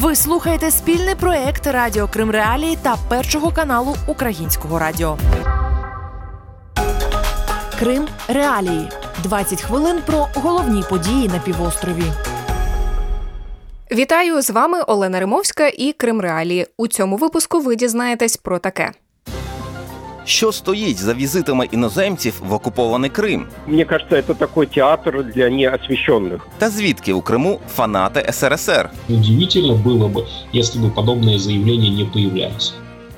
Ви слухаєте спільний проєкт Радіо Крим Реалії та Першого каналу Українського радіо. Крим Реалії. 20 хвилин про головні події на півострові. Вітаю, з вами Олена Римовська і Крим Реалії. У цьому випуску ви дізнаєтесь про таке. Що стоїть за візитами іноземців в окупований Крим? Мне кажется, это такой театр для неосвещенных. Та звідки у Криму фанати СРСР? Удивительно было бы, если бы подобные заявления не появлялись.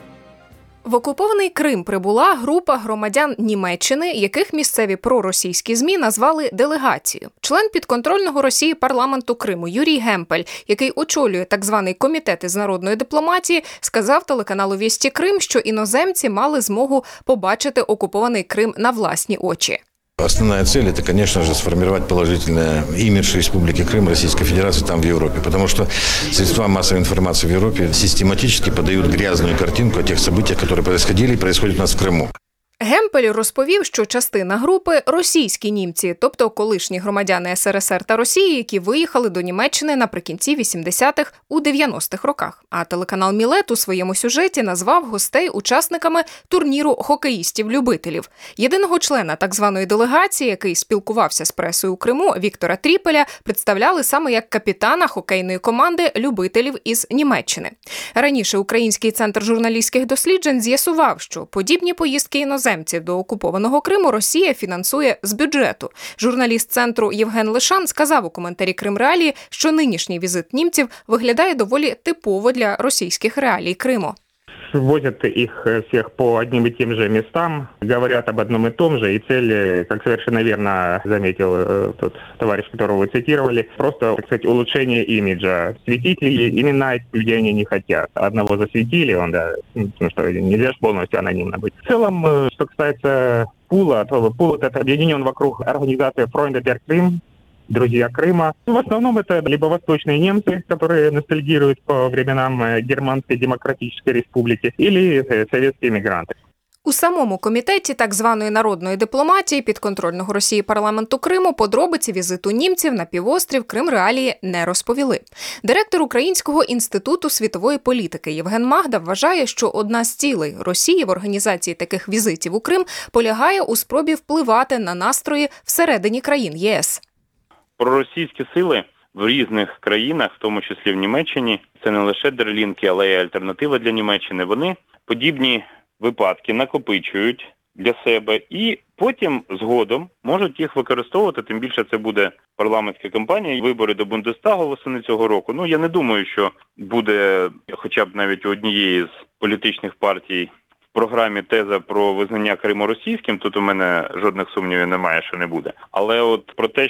В окупований Крим прибула група громадян Німеччини, яких місцеві проросійські ЗМІ назвали делегацією. Член підконтрольного Росії парламенту Криму Юрій Гемпель, який очолює так званий комітет із народної дипломатії, сказав телеканалу «Вісті Крим», що іноземці мали змогу побачити окупований Крим на власні очі. Основная цель – это, конечно же, сформировать положительный имидж Республики Крым, Российской Федерации там, в Европе. Потому что средства массовой информации в Европе систематически подают грязную картинку о тех событиях, которые происходили и происходят у нас в Крыму. Гемпель розповів, що частина групи – російські німці, тобто колишні громадяни СРСР та Росії, які виїхали до Німеччини наприкінці 80-х, у 90-х роках. А телеканал «Мілет» у своєму сюжеті назвав гостей учасниками турніру хокеїстів-любителів. Єдиного члена так званої делегації, який спілкувався з пресою у Криму, Віктора Тріпеля, представляли саме як капітана хокейної команди любителів із Німеччини. Раніше Український центр журналістських досліджень з'ясував, що подібні поїздки іноземців до окупованого Криму Росія фінансує з бюджету. Журналіст центру Євген Лишан сказав у коментарі Крим Реалії, що нинішній візит німців виглядає доволі типово для російських реалій Криму. Возят их всех по одним и тем же местам, говорят об одном и том же, и цель, как совершенно верно заметил тот товарищ, которого вы цитировали, просто, так сказать, улучшение имиджа. Светить именно этих людей они не хотят. Одного засветили, потому что нельзя же полностью анонимно быть. В целом, что касается пула, то пул этот объединен вокруг организации Freunde der Krim, друзья Крыма. В основном это либо восточные немцы, которые ностальгируют по временам Германской Демократической Республики, или советские мигранты. У самому комітеті так званої народної дипломатії підконтрольного Росії парламенту Криму подробиці візиту німців на півострів Крим Реалії не розповіли. Директор Українського інституту світової політики Євген Магда вважає, що одна з цілей Росії в організації таких візитів у Крим полягає у спробі впливати на настрої всередині країн ЄС. Проросійські сили в різних країнах, в тому числі в Німеччині, це не лише дерлінки, але й альтернатива для Німеччини, вони подібні випадки накопичують для себе і потім згодом можуть їх використовувати, тим більше це буде парламентська кампанія, вибори до Бундестагу восени цього року. Я не думаю, що буде хоча б навіть у однієї з політичних партій в програмі теза про визнання Криму російським, тут у мене жодних сумнівів немає, що не буде. Але от про те,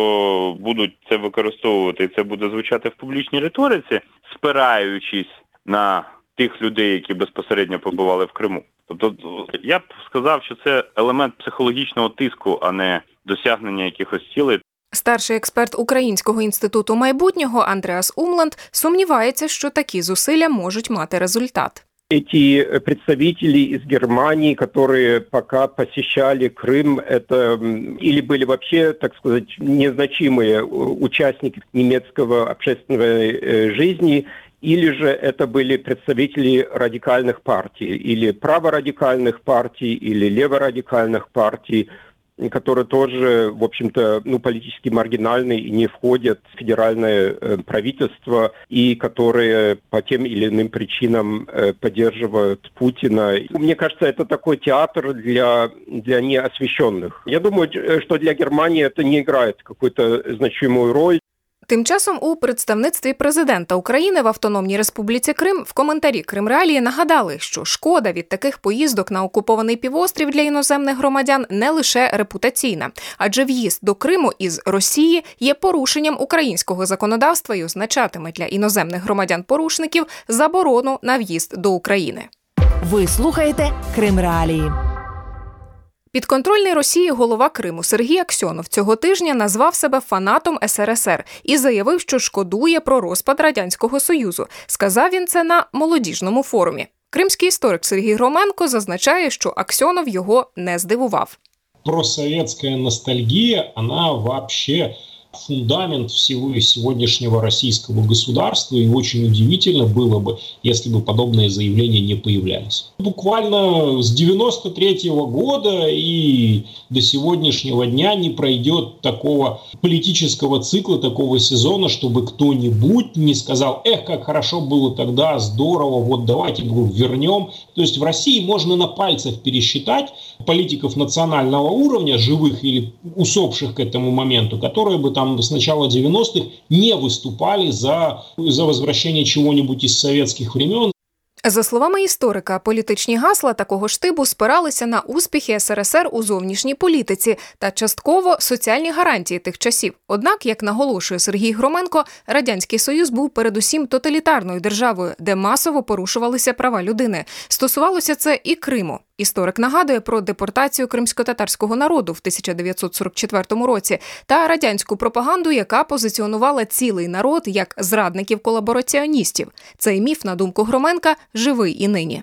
що будуть це використовувати і це буде звучати в публічній риториці, спираючись на тих людей, які безпосередньо побували в Криму. Тобто я б сказав, що це елемент психологічного тиску, а не досягнення якихось цілей. Старший експерт Українського інституту майбутнього Андреас Умланд сумнівається, що такі зусилля можуть мати результат. Эти представители из Германии, которые пока посещали Крым, это или были вообще, так сказать, незначимые участники немецкого общественной жизни, или же это были представители радикальных партий, или праворадикальных партий, или леворадикальных партий, которые тоже, в общем-то, политически маргинальные и не входят в федеральное правительство, и которые по тем или иным причинам поддерживают Путина. Мне кажется, это такой театр для неосвещенных. Я думаю, что для Германии это не играет какую-то значимую роль. Тим часом у представництві президента України в Автономній Республіці Крим в коментарі Крим Реалії нагадали, що шкода від таких поїздок на окупований півострів для іноземних громадян не лише репутаційна, адже в'їзд до Криму із Росії є порушенням українського законодавства і означатиме для іноземних громадян-порушників заборону на в'їзд до України. Ви слухаєте Крим Реалії. Підконтрольний Росії голова Криму Сергій Аксьонов цього тижня назвав себе фанатом СРСР і заявив, що шкодує про розпад Радянського Союзу. Сказав він це на молодіжному форумі. Кримський історик Сергій Громенко зазначає, що Аксьонов його не здивував. Просоветская ностальгия, она вообще фундамент всего сегодняшнего российского государства, и очень удивительно было бы, если бы подобные заявления не появлялись. Буквально с 93 года и до сегодняшнего дня не пройдет такого политического цикла, такого сезона, чтобы кто-нибудь не сказал: «Эх, как хорошо было тогда, здорово, вот давайте вернем». То есть в России можно на пальцах пересчитать политиков национального уровня, живых или усопших к этому моменту, которые бы там с начала 90-х не выступали за возвращение чего-нибудь из советских времен. За словами історика, політичні гасла такого штибу спиралися на успіхи СРСР у зовнішній політиці та частково соціальні гарантії тих часів. Однак, як наголошує Сергій Громенко, Радянський Союз був передусім тоталітарною державою, де масово порушувалися права людини. Стосувалося це і Криму. Історик нагадує про депортацію кримськотатарського народу в 1944 році та радянську пропаганду, яка позиціонувала цілий народ як зрадників-колабораціоністів. Цей міф, на думку Громенка, живий і нині.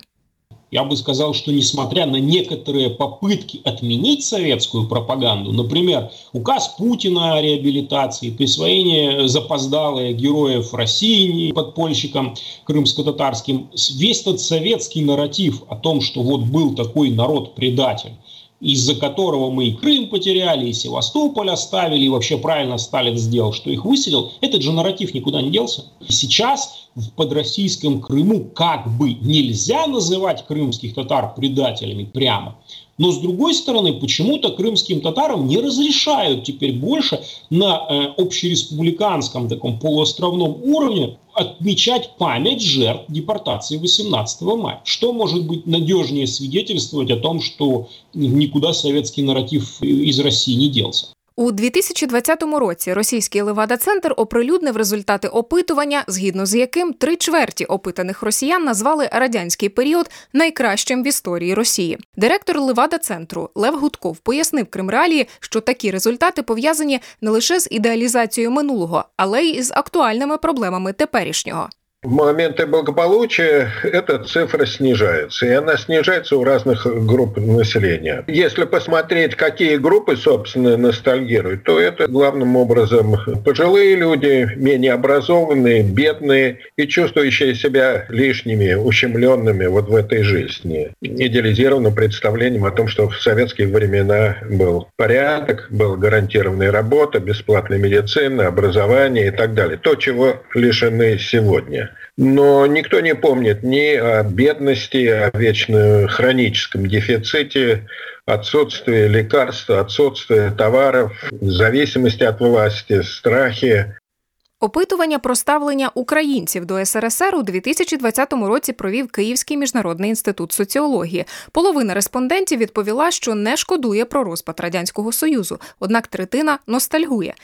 Я бы сказал, что несмотря на некоторые попытки отменить советскую пропаганду, например, указ Путина о реабилитации, присвоение запоздалое героев России подпольщикам крымско-татарским, весь этот советский нарратив о том, что вот был такой народ-предатель, из-за которого мы и Крым потеряли, и Севастополь оставили, и вообще правильно Сталин сделал, что их выселил, этот же нарратив никуда не делся. И сейчас в подроссийском Крыму как бы нельзя называть крымских татар предателями прямо, но с другой стороны, почему-то крымским татарам не разрешают теперь больше на общереспубликанском таком полуостровном уровне отмечать память жертв депортации 18 мая. Что может быть надежнее свидетельствовать о том, что никуда советский нарратив из России не делся? У 2020 році російський Левада-центр оприлюднив результати опитування, згідно з яким 3/4 опитаних росіян назвали радянський період найкращим в історії Росії. Директор Левада-центру Лев Гудков пояснив Кримреалії, що такі результати пов'язані не лише з ідеалізацією минулого, але й з актуальними проблемами теперішнього. В моменты благополучия эта цифра снижается, и она снижается у разных групп населения. Если посмотреть, какие группы, собственно, ностальгируют, то это главным образом пожилые люди, менее образованные, бедные и чувствующие себя лишними, ущемленными вот в этой жизни. Идеализированным представлением о том, что в советские времена был порядок, была гарантированная работа, бесплатная медицина, образование и так далее. То, чего лишены сегодня. Но никто не помнит ни о бедности, о вечно хроническом дефиците, отсутствии лекарств, отсутствии товаров, зависимости от власти, страхи. Опитування про ставлення українців до СРСР у 2020 році провів Київський міжнародний інститут соціології. Половина респондентів відповіла, що не шкодує про розпад Радянського Союзу, однак третина ностальгує.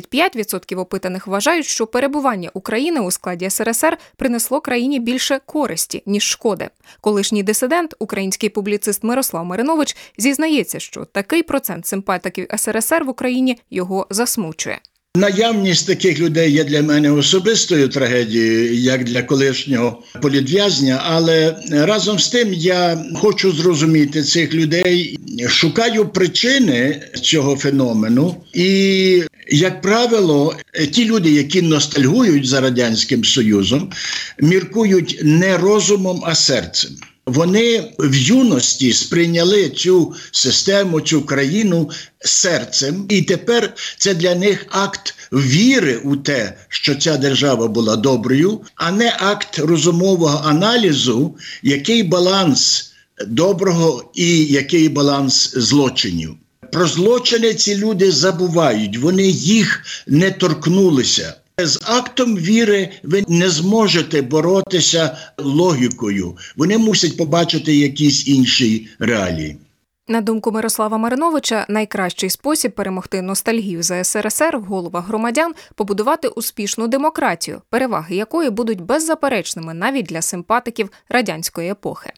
35% опитаних вважають, що перебування України у складі СРСР принесло країні більше користі, ніж шкоди. Колишній дисидент, український публіцист Мирослав Маринович, зізнається, що такий процент симпатиків СРСР в Україні його засмучує. Наявність таких людей є для мене особистою трагедією, як для колишнього політв'язня, але разом з тим я хочу зрозуміти цих людей, шукаю причини цього феномену і, як правило, ті люди, які ностальгують за Радянським Союзом, міркують не розумом, а серцем. Вони в юності сприйняли цю систему, цю країну серцем, і тепер це для них акт віри у те, що ця держава була доброю, а не акт розумового аналізу, який баланс доброго і який баланс злочинів. Про злочини ці люди забувають, вони їх не торкнулися. З актом віри ви не зможете боротися логікою. Вони мусять побачити якісь інші реалії. На думку Мирослава Мариновича, найкращий спосіб перемогти ностальгію за СРСР в головах громадян – побудувати успішну демократію, переваги якої будуть беззаперечними навіть для симпатиків радянської епохи.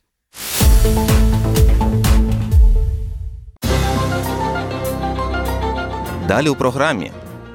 Далі у програмі.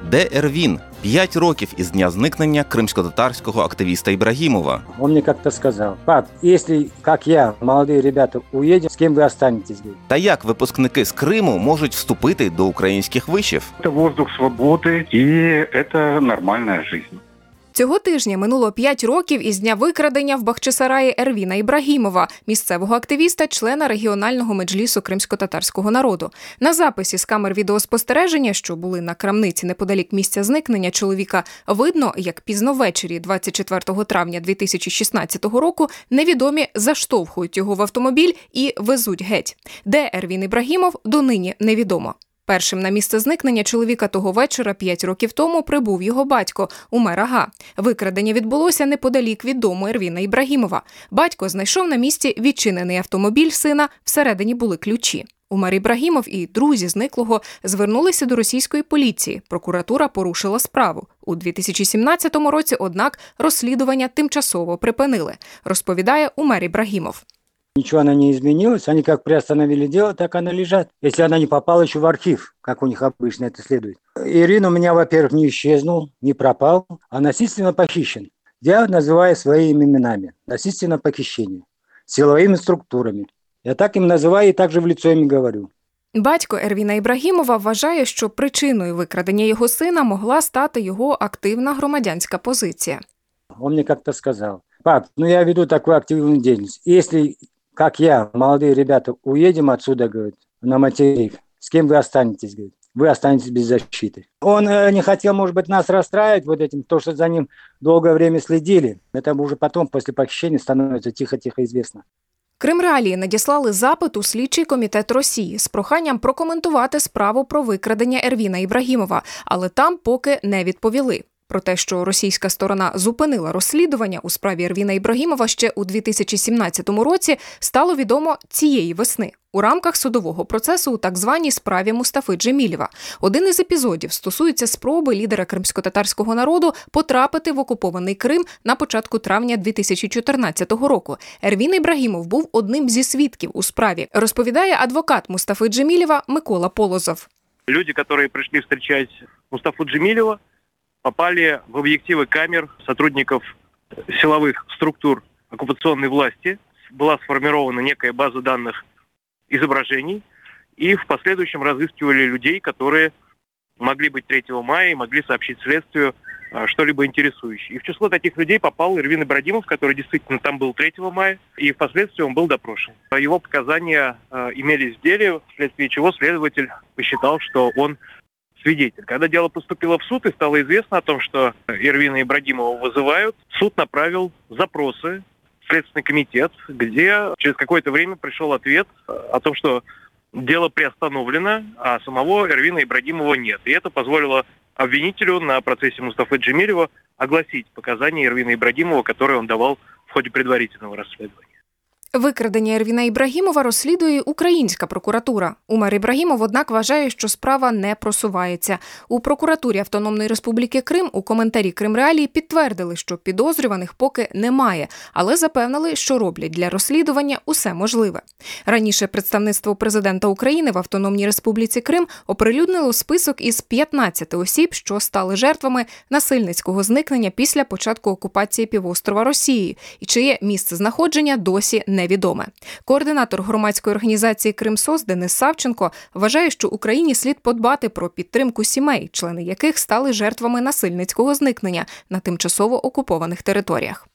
Де Ервін? 5 років із дня зникнення кримсько-татарського активіста Ібрагімова. Он мне как-то сказал: пап, если, как я, молодые ребята, уедем, с кем вы останетесь? Та як випускники з Криму можуть вступити до українських вишів? Это воздух свободы, и это нормальная жизнь. Цього тижня минуло 5 років із дня викрадення в Бахчисараї Ервіна Ібрагімова, місцевого активіста, члена регіонального меджлісу кримсько-татарського народу. На записі з камер відеоспостереження, що були на крамниці неподалік місця зникнення чоловіка, видно, як пізно ввечері 24 травня 2016 року невідомі заштовхують його в автомобіль і везуть геть. Де Ервін Ібрагімов, донині невідомо. Першим на місце зникнення чоловіка того вечора 5 років тому прибув його батько Умер Ага. Викрадення відбулося неподалік від дому Ервіна Ібрагімова. Батько знайшов на місці відчинений автомобіль сина, всередині були ключі. Умер Ібрагімов і друзі зниклого звернулися до російської поліції. Прокуратура порушила справу. У 2017 році, однак, розслідування тимчасово припинили, розповідає Умер Ібрагімов. Ничего она не изменилась, они как приостановили дело, так она лежат. Если она не попала еще в архив, как у них обычно это следует. Ирин у меня, во-первых, не исчезнул, не пропал, а насильственно похищен. Я называю своими именами. Насильственное похищение. Силовыми структурами. Я так им называю и так же в лицо им говорю. Батько Ервіна Ібрагімова вважає, що причиною викрадення його сина могла стати його активна громадянська позиція. Он мне как-то сказал: пап, я веду такую активную деятельность. Если, как я, молодые ребята, уедем отсюда, говорит, на материк, с кем вы останетесь, говорит, вы останетесь без защиты. Он не хотел, может быть, нас расстраивать вот этим, то, что за ним долгое время следили. Это уже потом, после похищения, становится тихо-тихо известно. Кримреалії надіслали запит у слідчий комітет Росії з проханням прокоментувати справу про викрадення Ервіна Ібрагімова, але там поки не відповіли. Про те, що російська сторона зупинила розслідування у справі Ервіна Ібрагімова ще у 2017 році, стало відомо цієї весни у рамках судового процесу у так званій справі Мустафи Джемілєва. Один із епізодів стосується спроби лідера кримсько-татарського народу потрапити в окупований Крим на початку травня 2014 року. Ервін Ібрагімов був одним зі свідків у справі, розповідає адвокат Мустафи Джемілєва Микола Полозов. Люди, які прийшли зустрічати Мустафу Джемілєва, попали в объективы камер сотрудников силовых структур оккупационной власти. Была сформирована некая база данных изображений, и в последующем разыскивали людей, которые могли быть 3 мая и могли сообщить следствию что-либо интересующее. И в число таких людей попал Эрвин Ибрагимов, который действительно там был 3 мая, и впоследствии он был допрошен. Его показания имелись в деле, вследствие чего следователь посчитал, что он свидетель. Когда дело поступило в суд и стало известно о том, что Эрвина Ибрагимова вызывают, суд направил запросы в Следственный комитет, где через какое-то время пришел ответ о том, что дело приостановлено, а самого Эрвина Ибрагимова нет. И это позволило обвинителю на процессе Мустафы Джемілєва огласить показания Эрвина Ибрагимова, которые он давал в ходе предварительного расследования. Викрадення Ервіна Ібрагімова розслідує українська прокуратура. Умер Ібрагімов, однак, вважає, що справа не просувається. У прокуратурі Автономної Республіки Крим у коментарі Кримреалії підтвердили, що підозрюваних поки немає, але запевнили, що роблять для розслідування усе можливе. Раніше представництво президента України в Автономній Республіці Крим оприлюднило список із 15 осіб, що стали жертвами насильницького зникнення після початку окупації півострова Росією, і чиє місце знаходження досі невідоме. Координатор громадської організації «Кримсос» Денис Савченко вважає, що Україні слід подбати про підтримку сімей, члени яких стали жертвами насильницького зникнення на тимчасово окупованих територіях.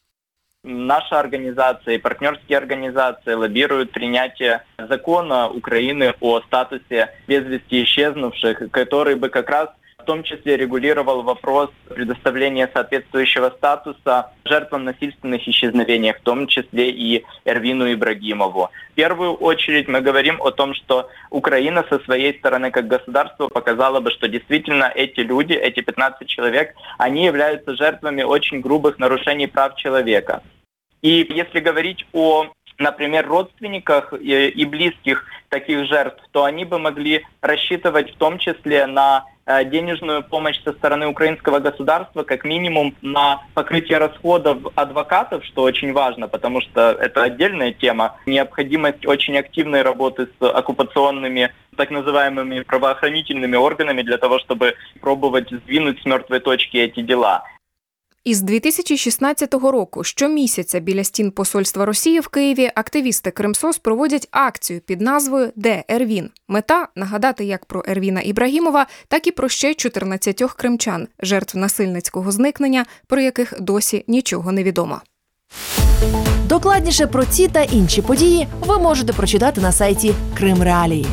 Наша организация и партнерские организации лоббируют принятие закона Украины о статусе без вести исчезнувших, который бы как раз в том числе регулировал вопрос предоставления соответствующего статуса жертвам насильственных исчезновений, в том числе и Эрвину Ибрагимову. В первую очередь мы говорим о том, что Украина со своей стороны как государство показала бы, что действительно эти люди, эти 15 человек, они являются жертвами очень грубых нарушений прав человека. И если говорить о, например, родственниках и близких таких жертв, то они бы могли рассчитывать в том числе на денежную помощь со стороны украинского государства как минимум на покрытие расходов адвокатов, что очень важно, потому что это отдельная тема. Необходимость очень активной работы с оккупационными так называемыми правоохранительными органами для того, чтобы пробовать сдвинуть с мертвой точки эти дела. Із 2016 року щомісяця біля стін посольства Росії в Києві активісти Кримсос проводять акцію під назвою «Де Ервін?». Мета – нагадати як про Ервіна Ібрагімова, так і про ще 14 кримчан, жертв насильницького зникнення, про яких досі нічого не відомо. Докладніше про ці та інші події ви можете прочитати на сайті Крим Реалії.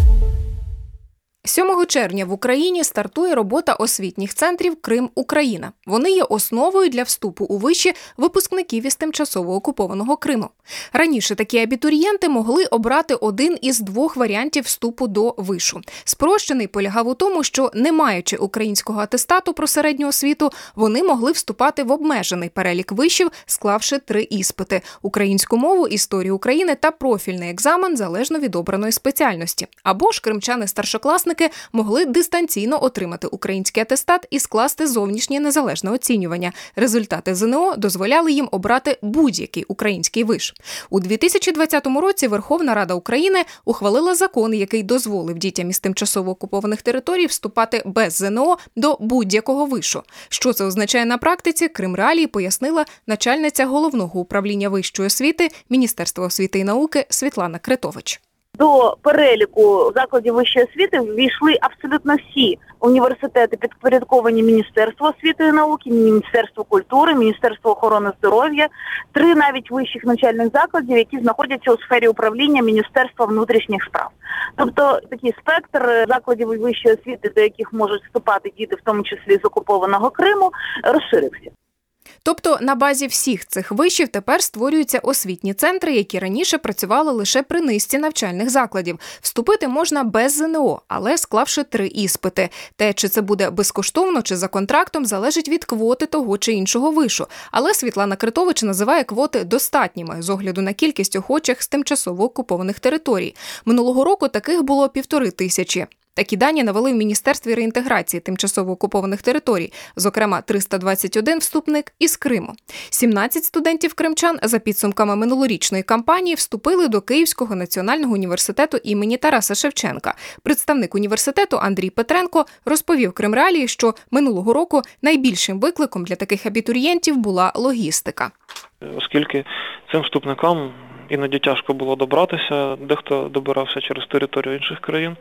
7 червня в Україні стартує робота освітніх центрів «Крим-Україна». Вони є основою для вступу у виші випускників із тимчасово окупованого Криму. Раніше такі абітурієнти могли обрати один із двох варіантів вступу до вишу. Спрощений полягав у тому, що, не маючи українського атестату про середню освіту, вони могли вступати в обмежений перелік вишів, склавши 3 іспити – українську мову, історію України та профільний екзамен залежно від обраної спеціальності. Або ж кримчани-старшокласники могли дистанційно отримати український атестат і скласти зовнішнє незалежне оцінювання. Результати ЗНО дозволяли їм обрати будь-який український виш. У 2020 році Верховна Рада України ухвалила закон, який дозволив дітям із тимчасово окупованих територій вступати без ЗНО до будь-якого вишу. Що це означає на практиці, Крим Реалії пояснила начальниця Головного управління вищої освіти Міністерства освіти і науки Світлана Критович. До переліку закладів вищої освіти ввійшли абсолютно всі університети, підпорядковані Міністерству освіти і науки, Міністерству культури, Міністерству охорони здоров'я, 3 навіть вищих навчальних закладів, які знаходяться у сфері управління Міністерства внутрішніх справ. Тобто такий спектр закладів вищої освіти, до яких можуть вступати діти, в тому числі з окупованого Криму, розширився. Тобто на базі всіх цих вишів тепер створюються освітні центри, які раніше працювали лише при низці навчальних закладів. Вступити можна без ЗНО, але склавши 3 іспити. Те, чи це буде безкоштовно, чи за контрактом, залежить від квоти того чи іншого вишу. Але Світлана Критович називає квоти достатніми з огляду на кількість охочих з тимчасово окупованих територій. Минулого року таких було 1500. Такі дані навели в Міністерстві реінтеграції тимчасово окупованих територій, зокрема 321 вступник із Криму. 17 студентів-кримчан за підсумками минулорічної кампанії вступили до Київського національного університету імені Тараса Шевченка. Представник університету Андрій Петренко розповів Крим Реалії, що минулого року найбільшим викликом для таких абітурієнтів була логістика. Оскільки цим вступникам іноді тяжко було добратися, дехто добирався через територію інших країн,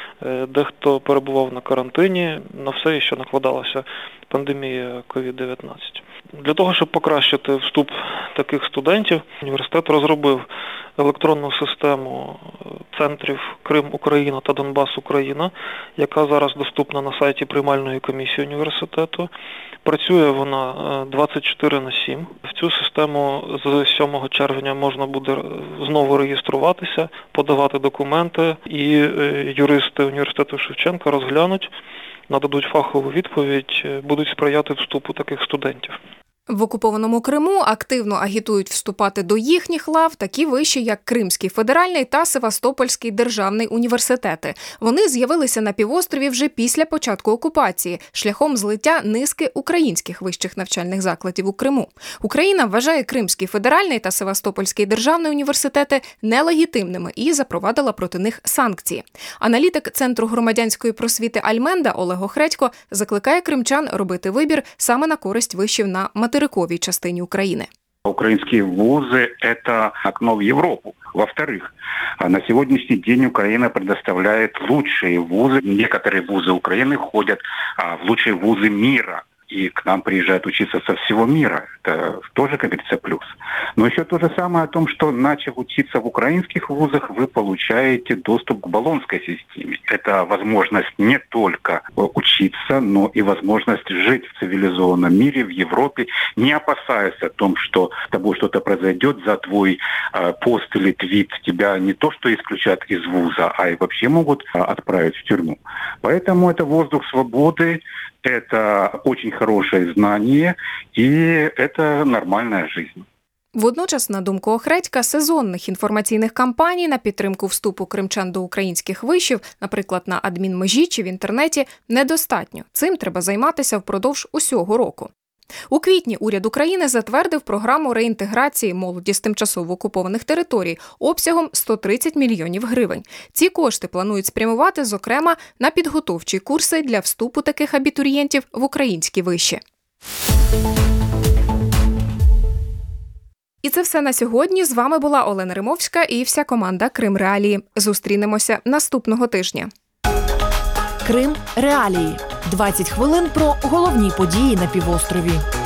дехто перебував на карантині, на все, що накладалася пандемія COVID-19. Для того, щоб покращити вступ таких студентів, університет розробив електронну систему центрів Крим-Україна та Донбас-Україна, яка зараз доступна на сайті приймальної комісії університету. Працює вона 24/7. В цю систему з 7 червня можна буде знову реєструватися, подавати документи, і юристи університету Шевченка розглянуть, нададуть фахову відповідь, будуть сприяти вступу таких студентів. В окупованому Криму активно агітують вступати до їхніх лав такі виші, як Кримський федеральний та Севастопольський державний університети. Вони з'явилися на півострові вже після початку окупації, шляхом злиття низки українських вищих навчальних закладів у Криму. Україна вважає Кримський федеральний та Севастопольський державний університети нелегітимними і запровадила проти них санкції. Аналітик Центру громадянської просвіти Альменда Олег Охредько закликає кримчан робити вибір саме на користь вишів на материковій частині України. Украинские вузы – это окно в Европу. Во-вторых, на сегодняшний день Украина предоставляет лучшие вузы. Некоторые вузы Украины входят в лучшие вузы мира. И к нам приезжают учиться со всего мира. Это тоже, как говорится, плюс. Но еще то же самое о том, что, начав учиться в украинских вузах, вы получаете доступ к болонской системе. Это возможность не только учиться, но и возможность жить в цивилизованном мире, в Европе, не опасаясь о том, что с тобой что-то произойдет, за твой пост или твит тебя не то что исключат из вуза, а и вообще могут отправить в тюрьму. Поэтому это воздух свободы, это очень хорошее знание, и это нормальная жизнь. Водночас, на думку Охредька, сезонних інформаційних кампаній на підтримку вступу кримчан до українських вишів, наприклад, на адмінмежі чи в інтернеті, недостатньо. Цим треба займатися впродовж усього року. У квітні уряд України затвердив програму реінтеграції молоді з тимчасово окупованих територій обсягом 130 мільйонів гривень. Ці кошти планують спрямувати, зокрема, на підготовчі курси для вступу таких абітурієнтів в українські виші. І це все на сьогодні. З вами була Олена Римовська і вся команда Крим Реалії. Зустрінемося наступного тижня. Крим Реалії. 20 хвилин про головні події на півострові.